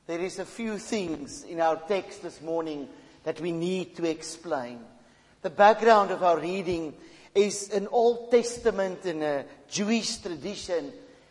There is a few things in our text this morning that we need to explain. The background of our reading is an Old Testament and a Jewish tradition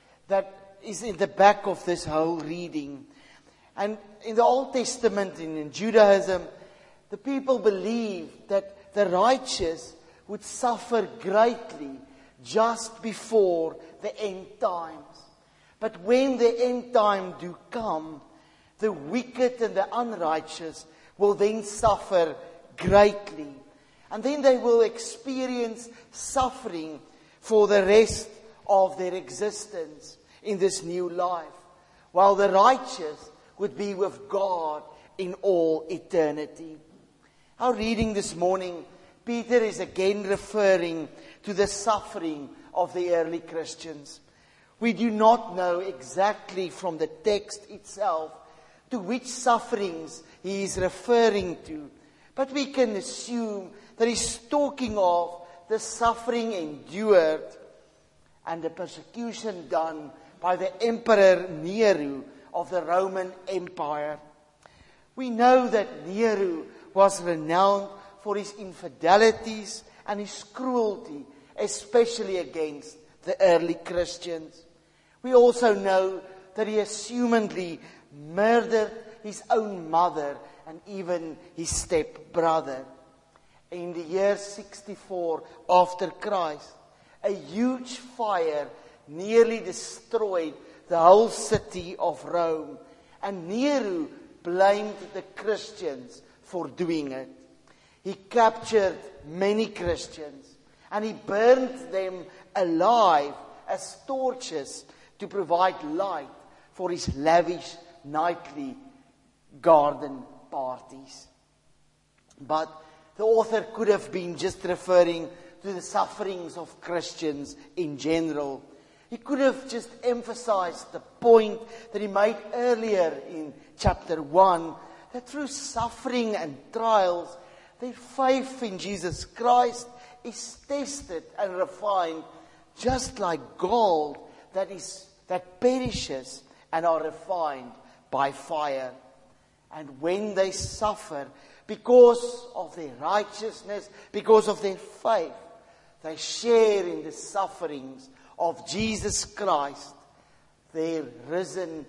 that is in the back of this whole reading. And in the Old Testament, in Judaism, the people believed that the righteous would suffer greatly just before the end times. But when the end time do come, the wicked and the unrighteous will then suffer greatly. And then they will experience suffering for the rest of their existence in this new life, while the righteous would be with God in all eternity. Our reading this morning, Peter is again referring to the suffering of the early Christians. We do not know exactly from the text itself to which sufferings he is referring to, but we can assume that he's talking of the suffering endured and the persecution done by the Emperor Nero of the Roman Empire. We know that Nero was renowned for his infidelities and his cruelty, especially against the early Christians. We also know that he assumedly murdered his own mother and even his stepbrother. In the year 64 after Christ, a huge fire nearly destroyed the whole city of Rome, and Nero blamed the Christians for doing it. He captured many Christians and he burned them alive as torches to provide light for his lavish nightly garden parties. But the author could have been just referring to the sufferings of Christians in general. He could have just emphasized the point that he made earlier in chapter 1, that through suffering and trials, their faith in Jesus Christ is tested and refined, just like gold that perishes and are refined by fire. And when they suffer because of their righteousness, because of their faith, they share in the sufferings of Jesus Christ, their risen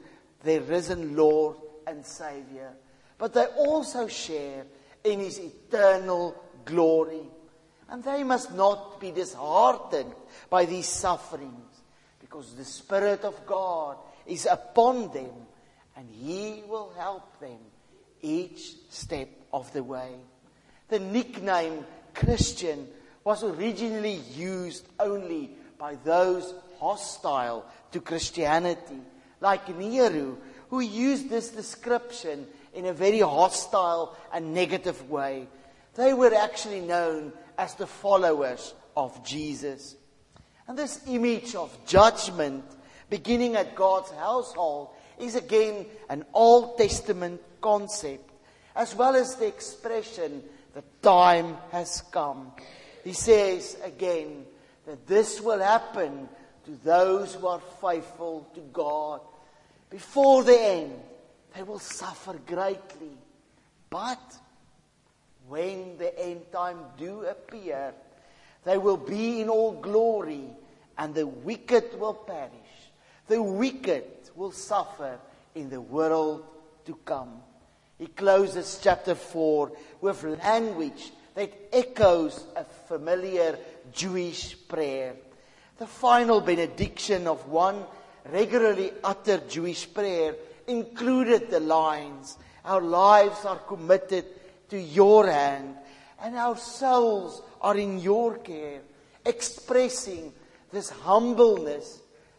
Lord and Savior. But they also share in His eternal glory. And they must not be disheartened by these sufferings, because the Spirit of God is upon them, and He will help them each step of the way. The nickname Christian was originally used only by those hostile to Christianity, like Nero, who used this description in a very hostile and negative way. They were actually known as the followers of Jesus. And this image of judgment beginning at God's household is again an Old Testament concept, as well as the expression, the time has come. He says again that this will happen to those who are faithful to God. Before the end, they will suffer greatly. But when the end time do appear, they will be in all glory, and the wicked will perish. The wicked will suffer in the world to come. He closes chapter 4 with language that echoes a familiar Jewish prayer. The final benediction of one regularly uttered Jewish prayer included the lines, "Our lives are committed to your hand, and our souls are in your care," expressing this humbleness,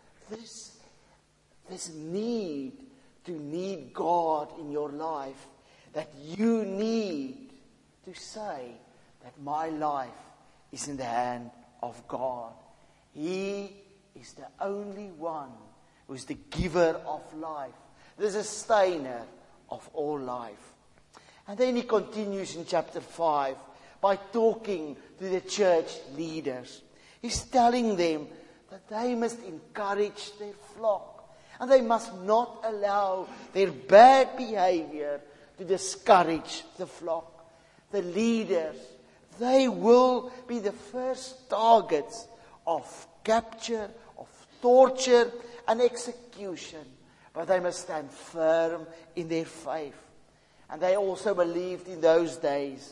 this need to need God in your life, that you need to say that my life is in the hand of God. He is the only one who is the giver of life, the sustainer of all life. And then he continues in chapter 5 by talking to the church leaders. He's telling them that they must encourage their flock And they must not allow their bad behavior to discourage the flock. The leaders, they will be the first targets of capture, of torture and execution. But they must stand firm in their faith. And they also believed in those days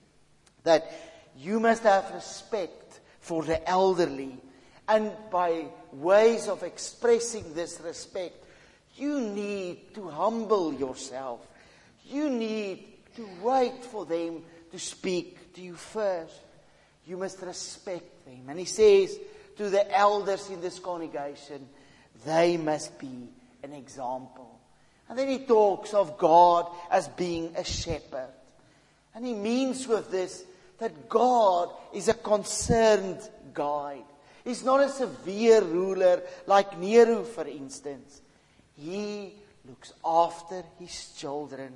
that you must have respect for the elderly. And by ways of expressing this respect, you need to humble yourself. You need to wait for them to speak to you first. You must respect them. And he says to the elders in this congregation, they must be an example. And then he talks of God as being a shepherd. And he means with this that God is a concerned guide. He's not a severe ruler like Nero, for instance. He looks after his children.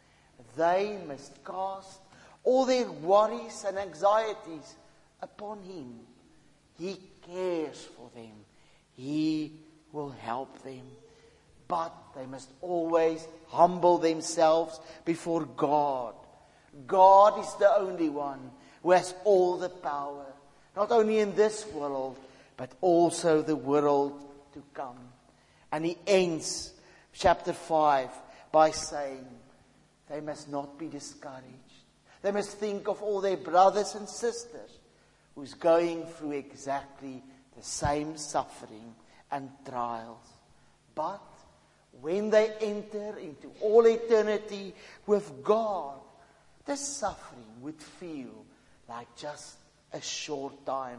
They must cast all their worries and anxieties upon him. He cares for them. He will help them. But they must always humble themselves before God. God is the only one who has all the power. Not only in this world, but also the world to come. And he ends chapter 5 by saying, they must not be discouraged. They must think of all their brothers and sisters who's going through exactly the same suffering and trials. But when they enter into all eternity with God, the suffering would feel like just a short time.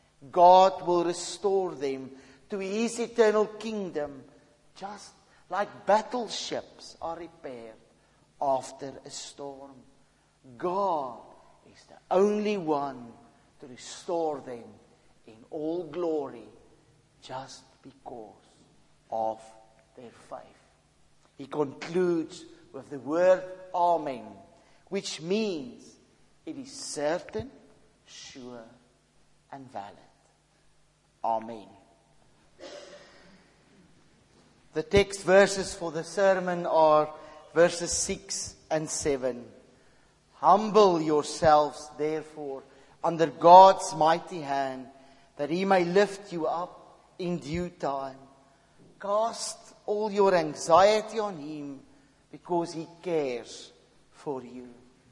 God will restore them to his eternal kingdom, just like battleships are repaired after a storm. God is the only one to restore them in all glory, just because of their faith. He concludes with the word Amen, which means it is certain, sure, and valid. Amen. The text verses for the sermon are verses 6 and 7. Humble yourselves, therefore, under God's mighty hand, that he may lift you up in due time. Cast all your anxiety on him, because he cares for you.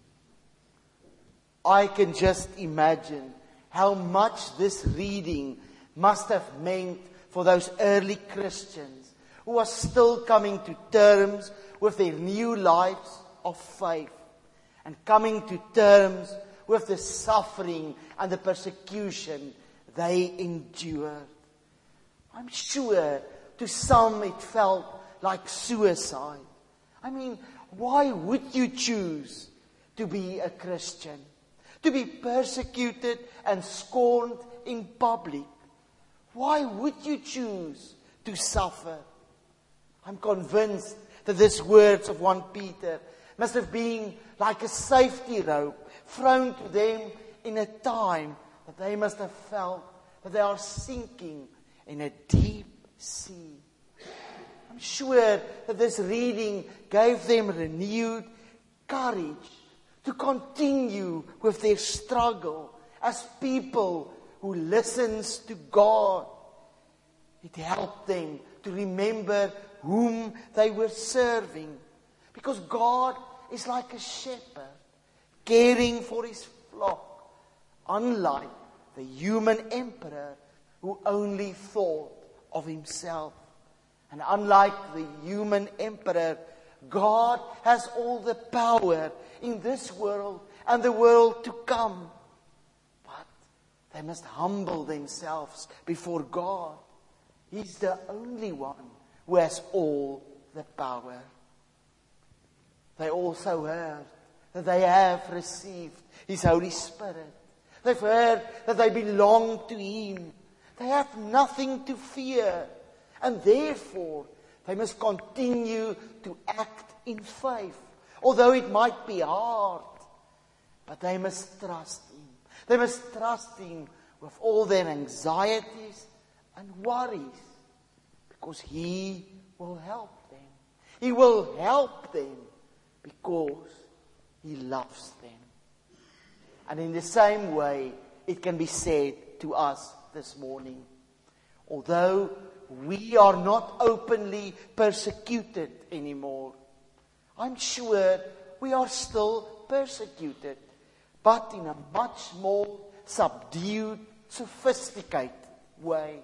I can just imagine how much this reading must have meant for those early Christians who are still coming to terms with their new lives of faith and coming to terms with the suffering and the persecution they endured. I'm sure to some it felt like suicide. I mean, why would you choose to be a Christian? To be persecuted and scorned in public? Why would you choose to suffer? I'm convinced that these words of 1 Peter must have been like a safety rope thrown to them in a time that they must have felt that they are sinking in a deep sea. I'm sure that this reading gave them renewed courage to continue with their struggle as people who listens to God. It helped them to remember whom they were serving. Because God is like a shepherd, caring for his flock, unlike the human emperor who only thought of himself. And unlike the human emperor, God has all the power in this world and the world to come. But they must humble themselves before God. He's the only one who has all the power. They also heard that they have received his Holy Spirit. They've heard that they belong to him. They have nothing to fear. And therefore, they must continue to act in faith. Although it might be hard. But they must trust him. They must trust him with all their anxieties and worries. Because he will help them. He will help them because He loves them. And in the same way, it can be said to us this morning. Although we are not openly persecuted anymore, I'm sure we are still persecuted, but in a much more subdued, sophisticated way.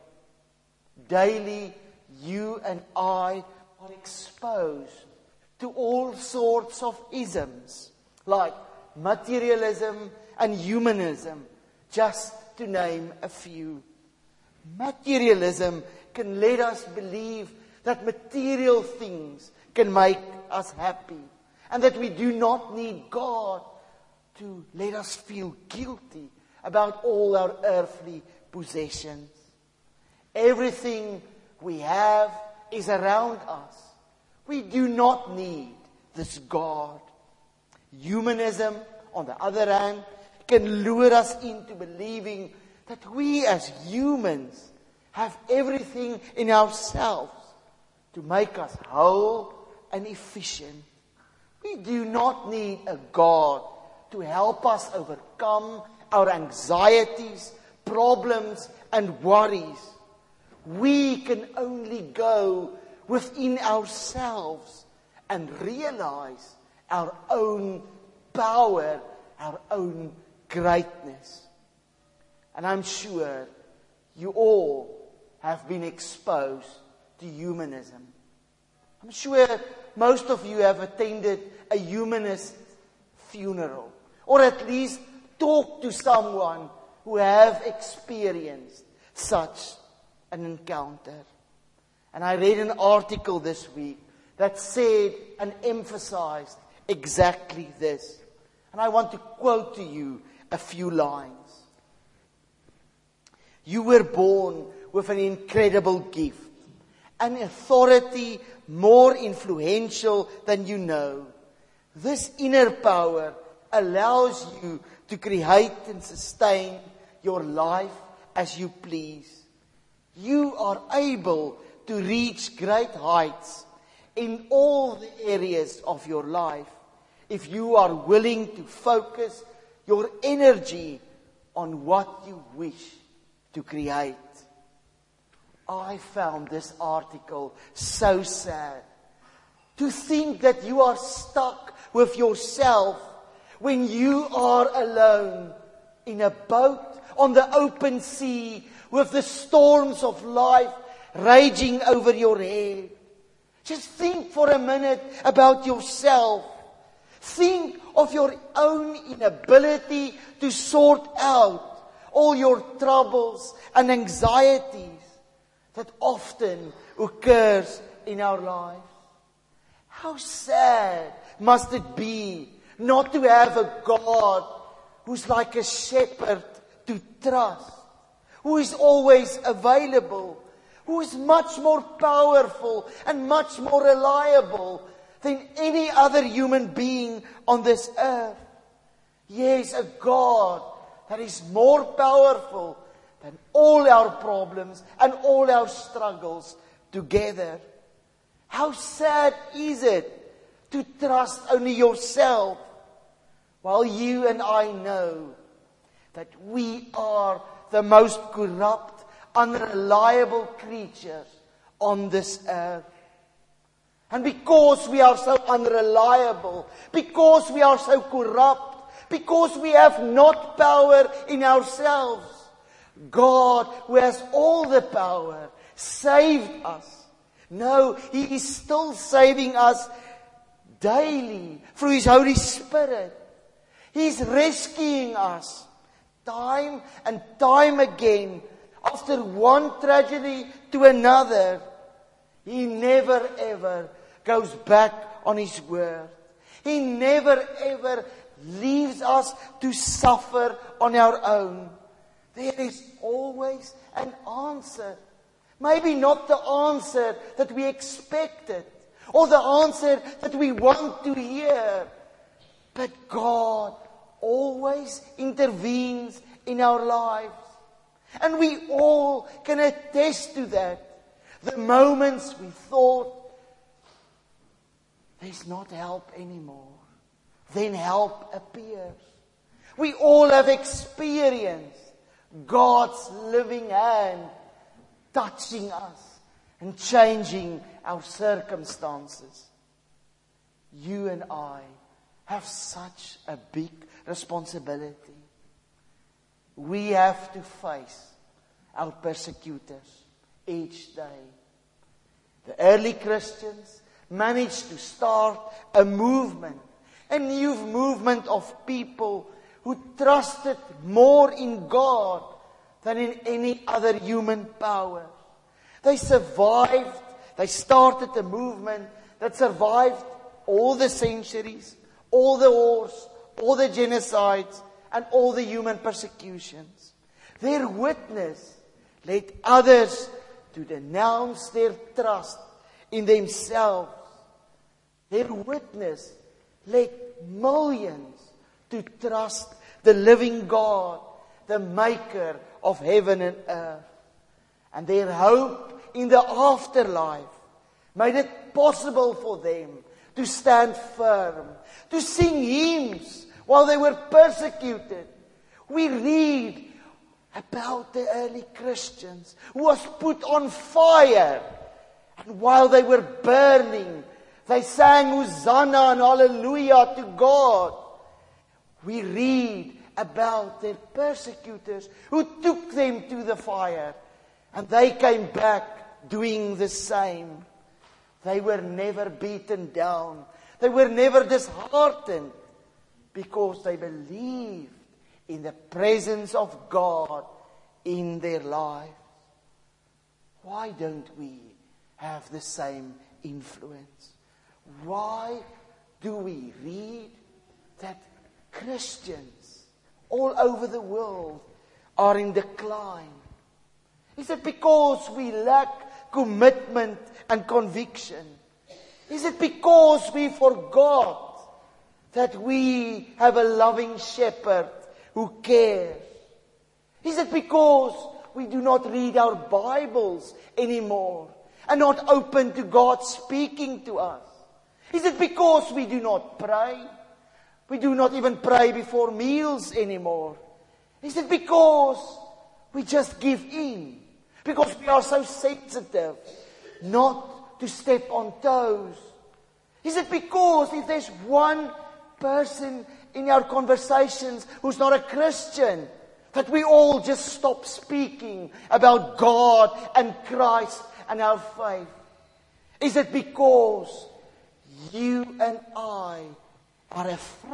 Daily, you and I are exposed to all sorts of isms, like materialism and humanism, just to name a few. Materialism can let us believe that material things can make us happy, and that we do not need God to let us feel guilty about all our earthly possessions. Everything we have is around us. We do not need this God. Humanism, on the other hand, can lure us into believing that we as humans have everything in ourselves to make us whole and efficient. We do not need a God to help us overcome our anxieties, problems, and worries. We can only go within ourselves and realize our own power, our own greatness. And I'm sure you all have been exposed to humanism. I'm sure most of you have attended a humanist funeral, or at least talked to someone who have experienced such an encounter. And I read an article this week that said and emphasized exactly this. And I want to quote to you a few lines. You were born with an incredible gift, an authority more influential than you know. This inner power allows you to create and sustain your life as you please. You are able to reach great heights in all the areas of your life if you are willing to focus your energy on what you wish to create. I found this article so sad. To think that you are stuck with yourself when you are alone in a boat on the open sea with the storms of life raging over your head. Just think for a minute about yourself. Think of your own inability to sort out all your troubles and anxieties that often occurs in our lives. How sad must it be not to have a God who's like a shepherd to trust, who is always available, who is much more powerful and much more reliable than any other human being on this earth. Yes, a God that is more powerful than all our problems and all our struggles together. How sad is it to trust only yourself, while you and I know that we are the most corrupt, unreliable creatures on this earth. And because we are so unreliable, because we are so corrupt, because we have not power in ourselves, God, who has all the power, saved us. No, He is still saving us daily through His Holy Spirit. He's rescuing us time and time again after one tragedy to another. He never ever goes back on His word. He never ever leaves us to suffer on our own. There is always an answer. Maybe not the answer that we expected, or the answer that we want to hear. But God always intervenes in our lives. And we all can attest to that. The moments we thought there's not help anymore. Then help appears. We all have experienced God's living hand touching us and changing our circumstances. You and I have such a big responsibility. We have to face our persecutors each day. The early Christians managed to start a movement, a new movement of people who trusted more in God than in any other human power. They survived. They started a movement that survived all the centuries, all the wars, all the genocides, and all the human persecutions. Their witness led others to denounce their trust in themselves. Their witness led millions to trust the living God, the maker of heaven and earth. And their hope in the afterlife made it possible for them to stand firm, to sing hymns while they were persecuted. We read about the early Christians who was put on fire. And while they were burning, they sang Hosanna and Hallelujah to God. We read about their persecutors who took them to the fire. And they came back doing the same. They were never beaten down. They were never disheartened because they believed in the presence of God in their lives. Why don't we have the same influence? Why do we read that Christians all over the world are in decline? Is it because we lack commitment and conviction? Is it because we forgot that we have a loving shepherd who cares? Is it because we do not read our Bibles anymore and not open to God speaking to us? Is it because we do not pray? We do not even pray before meals anymore. Is it because we just give in? Because we are so sensitive not to step on toes? Is it because if there's one person in our conversations who's not a Christian, that we all just stop speaking about God and Christ and our faith? Is it because you and I are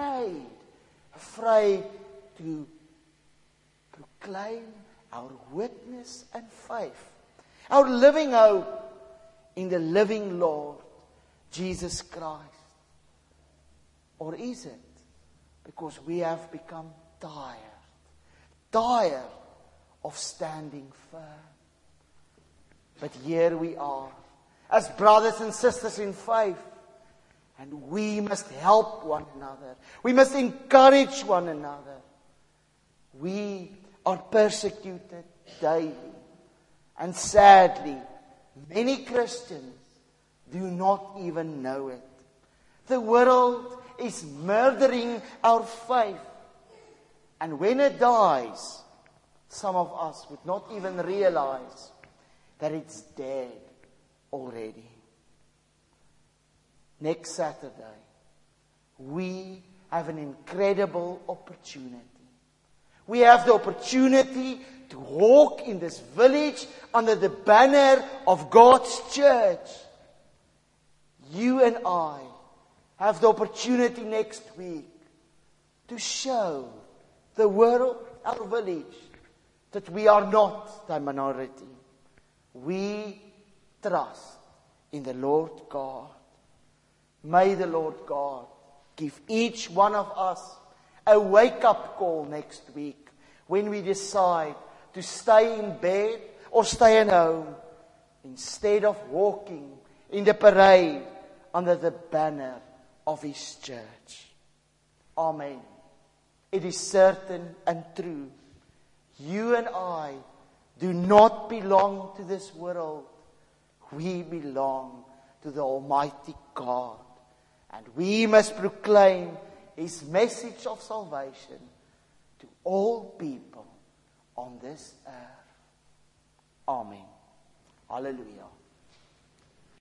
afraid to proclaim our witness and faith, our living hope in the living Lord, Jesus Christ? Or is it because we have become tired of standing firm? But here we are, as brothers and sisters in faith, and we must help one another. We must encourage one another. We are persecuted daily. And sadly, many Christians do not even know it. The world is murdering our faith. And when it dies, some of us would not even realize that it's dead already. Next Saturday, we have an incredible opportunity. We have the opportunity to walk in this village under the banner of God's church. You and I have the opportunity next week to show the world, our village, that we are not the minority. We trust in the Lord God. May the Lord God give each one of us a wake-up call next week when we decide to stay in bed or stay at home instead of walking in the parade under the banner of His church. Amen. It is certain and true. You and I do not belong to this world. We belong to the Almighty God. And we must proclaim His message of salvation to all people on this earth. Amen. Hallelujah.